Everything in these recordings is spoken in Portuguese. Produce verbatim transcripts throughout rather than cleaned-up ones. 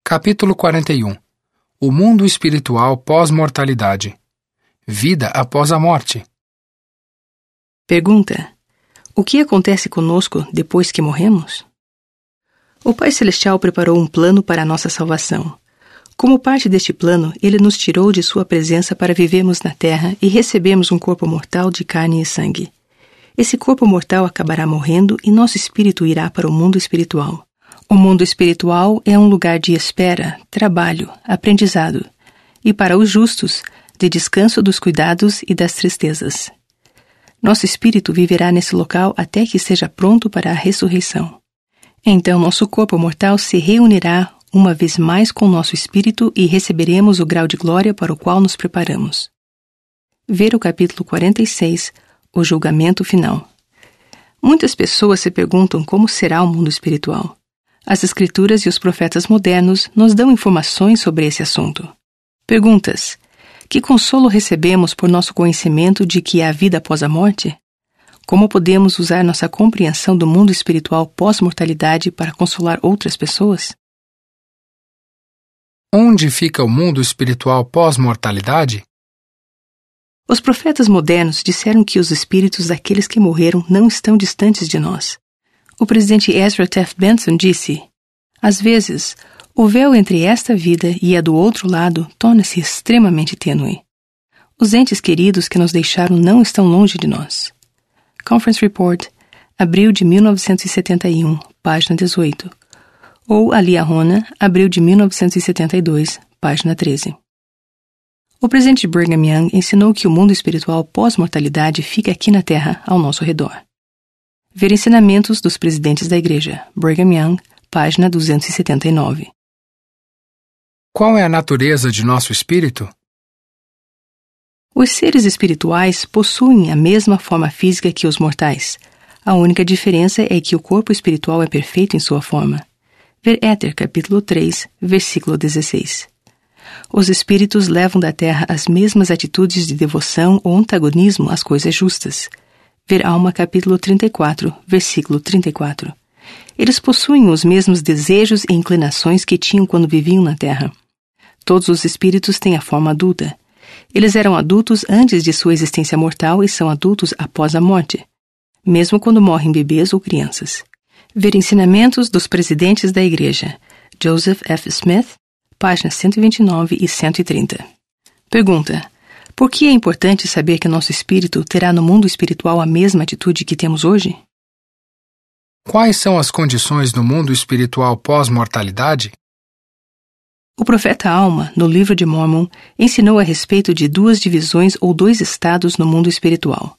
Capítulo quarenta e um. O mundo espiritual pós-mortalidade. Vida após a morte. Pergunta: o que acontece conosco depois que morremos? O Pai Celestial preparou um plano para a nossa salvação. Como parte deste plano, Ele nos tirou de Sua presença para vivermos na terra e recebemos um corpo mortal de carne e sangue. Esse corpo mortal acabará morrendo e nosso espírito irá para o mundo espiritual. O mundo espiritual é um lugar de espera, trabalho, aprendizado, e para os justos, de descanso dos cuidados e das tristezas. Nosso espírito viverá nesse local até que esteja pronto para a ressurreição. Então nosso corpo mortal se reunirá uma vez mais com nosso espírito e receberemos o grau de glória para o qual nos preparamos. Ver o capítulo quarenta e seis, o julgamento final. Muitas pessoas se perguntam como será o mundo espiritual. As Escrituras e os profetas modernos nos dão informações sobre esse assunto. Perguntas: que consolo recebemos por nosso conhecimento de que há vida após a morte? Como podemos usar nossa compreensão do mundo espiritual pós-mortalidade para consolar outras pessoas? Onde fica o mundo espiritual pós-mortalidade? Os profetas modernos disseram que os espíritos daqueles que morreram não estão distantes de nós. O presidente Ezra Taft Benson disse: às vezes, o véu entre esta vida e a do outro lado torna-se extremamente tênue. Os entes queridos que nos deixaram não estão longe de nós. Conference Report, abril de mil novecentos e setenta e um, página dezoito. Ou a Liahona, abril de mil novecentos e setenta e dois, página treze. O presidente Brigham Young ensinou que o mundo espiritual pós-mortalidade fica aqui na Terra, ao nosso redor. Ver ensinamentos dos presidentes da Igreja, Brigham Young, página duzentos e setenta e nove. Qual é a natureza de nosso espírito? Os seres espirituais possuem a mesma forma física que os mortais. A única diferença é que o corpo espiritual é perfeito em sua forma. Ver Éter, capítulo três, versículo dezesseis. Os espíritos levam da terra as mesmas atitudes de devoção ou antagonismo às coisas justas. Ver Alma, capítulo trinta e quatro, versículo trinta e quatro. Eles possuem os mesmos desejos e inclinações que tinham quando viviam na Terra. Todos os espíritos têm a forma adulta. Eles eram adultos antes de sua existência mortal e são adultos após a morte, mesmo quando morrem bebês ou crianças. Ver ensinamentos dos presidentes da Igreja, Joseph F. Smith, páginas cento e vinte e nove e cento e trinta. Pergunta: por que é importante saber que nosso espírito terá no mundo espiritual a mesma atitude que temos hoje? Quais são as condições do mundo espiritual pós-mortalidade? O profeta Alma, no livro de Mórmon, ensinou a respeito de duas divisões ou dois estados no mundo espiritual.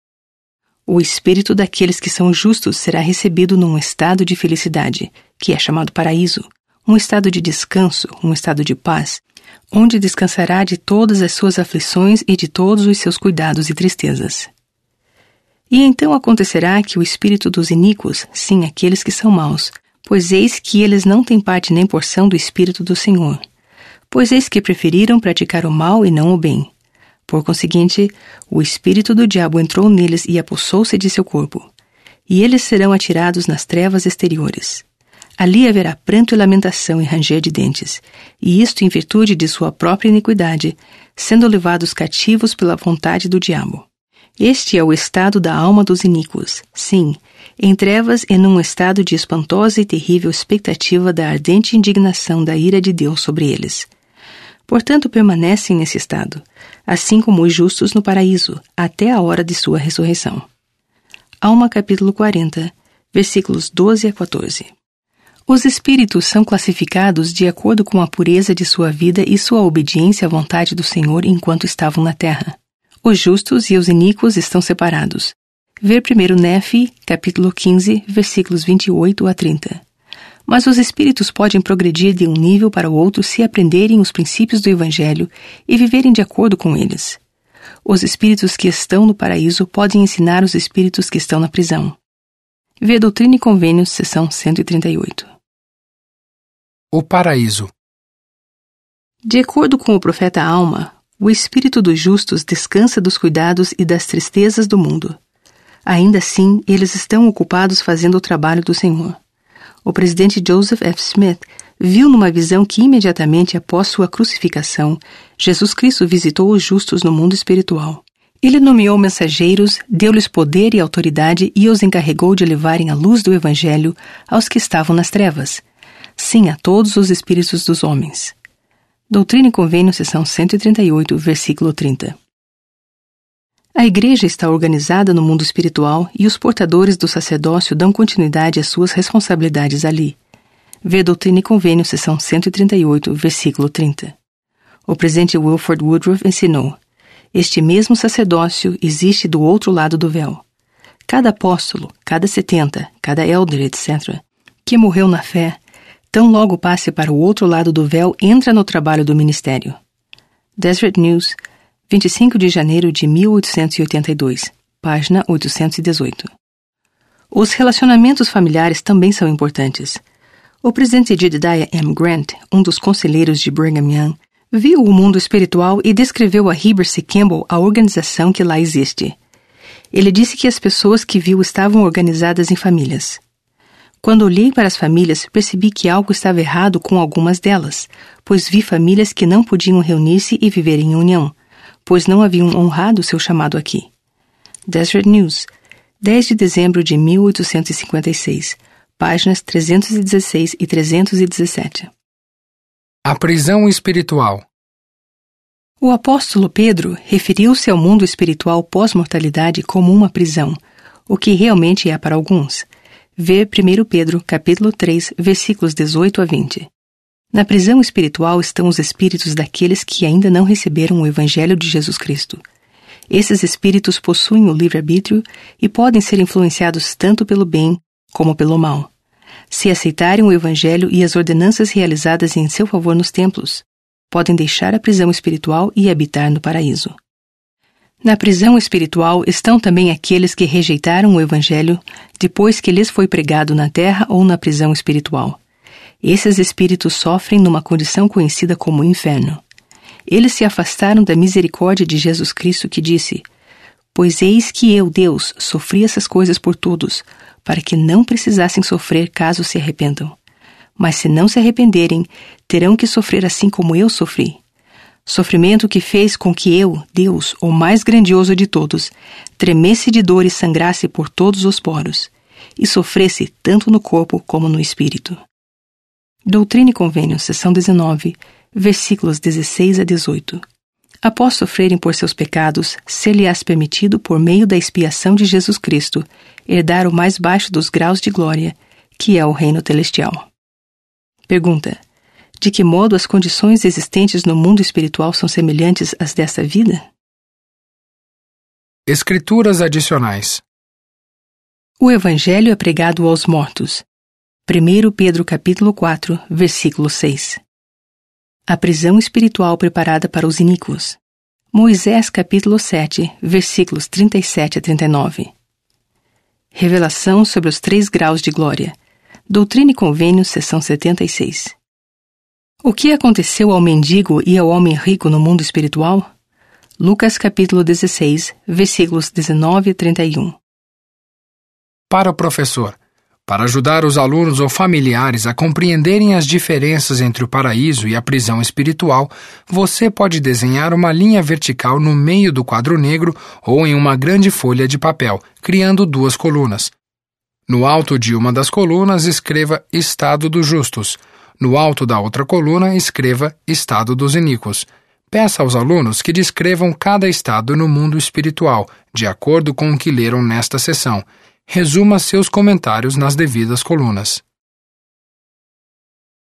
O espírito daqueles que são justos será recebido num estado de felicidade, que é chamado paraíso, um estado de descanso, um estado de paz, onde descansará de todas as suas aflições e de todos os seus cuidados e tristezas. E então acontecerá que o espírito dos iníquos, sim, aqueles que são maus, pois eis que eles não têm parte nem porção do Espírito do Senhor, pois eis que preferiram praticar o mal e não o bem. Por conseguinte, o espírito do diabo entrou neles e apossou-se de seu corpo, e eles serão atirados nas trevas exteriores. Ali haverá pranto e lamentação e ranger de dentes, e isto em virtude de sua própria iniquidade, sendo levados cativos pela vontade do diabo. Este é o estado da alma dos iníquos, sim, em trevas e num estado de espantosa e terrível expectativa da ardente indignação da ira de Deus sobre eles. Portanto, permanecem nesse estado, assim como os justos no paraíso, até a hora de sua ressurreição. Alma, capítulo quarenta, versículos doze a quatorze. Os espíritos são classificados de acordo com a pureza de sua vida e sua obediência à vontade do Senhor enquanto estavam na terra. Os justos e os iníquos estão separados. Ver primeiro Nefi, capítulo quinze, versículos vinte e oito a trinta. Mas os espíritos podem progredir de um nível para o outro se aprenderem os princípios do Evangelho e viverem de acordo com eles. Os espíritos que estão no paraíso podem ensinar os espíritos que estão na prisão. Ver Doutrina e Convênios, seção cento e trinta e oito. O paraíso. De acordo com o profeta Alma, o espírito dos justos descansa dos cuidados e das tristezas do mundo. Ainda assim, eles estão ocupados fazendo o trabalho do Senhor. O presidente Joseph F. Smith viu numa visão que imediatamente após sua crucificação, Jesus Cristo visitou os justos no mundo espiritual. Ele nomeou mensageiros, deu-lhes poder e autoridade e os encarregou de levarem a luz do Evangelho aos que estavam nas trevas, sim, a todos os espíritos dos homens. Doutrina e Convênio, seção cento e trinta e oito, versículo trinta. A Igreja está organizada no mundo espiritual e os portadores do sacerdócio dão continuidade às suas responsabilidades ali. Vê Doutrina e Convênio, seção cento e trinta e oito, versículo trinta. O presidente Wilford Woodruff ensinou: este mesmo sacerdócio existe do outro lado do véu. Cada apóstolo, cada setenta, cada elder, etcétera, que morreu na fé, tão logo passe para o outro lado do véu, entra no trabalho do ministério. Deseret News, vinte e cinco de janeiro de mil oitocentos e oitenta e dois, página oitocentos e dezoito. Os relacionamentos familiares também são importantes. O presidente Jedediah M. Grant, um dos conselheiros de Brigham Young, viu o mundo espiritual e descreveu a Heber C. Kimball a organização que lá existe. Ele disse que as pessoas que viu estavam organizadas em famílias. Quando olhei para as famílias, percebi que algo estava errado com algumas delas, pois vi famílias que não podiam reunir-se e viver em união, pois não haviam honrado seu chamado aqui. Deseret News, dez de dezembro de mil oitocentos e cinquenta e seis, páginas trezentos e dezesseis e trezentos e dezessete. A prisão espiritual. O apóstolo Pedro referiu-se ao mundo espiritual pós-mortalidade como uma prisão, o que realmente é para alguns. Vê primeiro Pedro, capítulo três, versículos dezoito a vinte. Na prisão espiritual estão os espíritos daqueles que ainda não receberam o Evangelho de Jesus Cristo. Esses espíritos possuem o livre-arbítrio e podem ser influenciados tanto pelo bem como pelo mal. Se aceitarem o Evangelho e as ordenanças realizadas em seu favor nos templos, podem deixar a prisão espiritual e habitar no paraíso. Na prisão espiritual estão também aqueles que rejeitaram o Evangelho depois que lhes foi pregado na terra ou na prisão espiritual. Esses espíritos sofrem numa condição conhecida como inferno. Eles se afastaram da misericórdia de Jesus Cristo que disse: pois eis que eu, Deus, sofri essas coisas por todos, para que não precisassem sofrer caso se arrependam. Mas se não se arrependerem, terão que sofrer assim como eu sofri. Sofrimento que fez com que eu, Deus, o mais grandioso de todos, tremesse de dor e sangrasse por todos os poros, e sofresse tanto no corpo como no espírito. Doutrina e Convênio, seção dezenove, versículos dezesseis a dezoito. Após sofrerem por seus pecados, ser-lhe-ás permitido, por meio da expiação de Jesus Cristo, herdar o mais baixo dos graus de glória, que é o reino celestial. Pergunta: de que modo as condições existentes no mundo espiritual são semelhantes às desta vida? Escrituras adicionais. O Evangelho é pregado aos mortos. primeiro Pedro capítulo quatro, versículo seis. A prisão espiritual preparada para os iníquos. Moisés capítulo sete, versículos trinta e sete a trinta e nove. Revelação sobre os três graus de glória. Doutrina e Convênio, seção setenta e seis. O que aconteceu ao mendigo e ao homem rico no mundo espiritual? Lucas capítulo dezesseis, versículos dezenove a trinta e um. Para o professor, para ajudar os alunos ou familiares a compreenderem as diferenças entre o paraíso e a prisão espiritual, você pode desenhar uma linha vertical no meio do quadro negro ou em uma grande folha de papel, criando duas colunas. No alto de uma das colunas, escreva Estado dos Justos. No alto da outra coluna, escreva Estado dos Iníquos. Peça aos alunos que descrevam cada estado no mundo espiritual, de acordo com o que leram nesta sessão. Resuma seus comentários nas devidas colunas.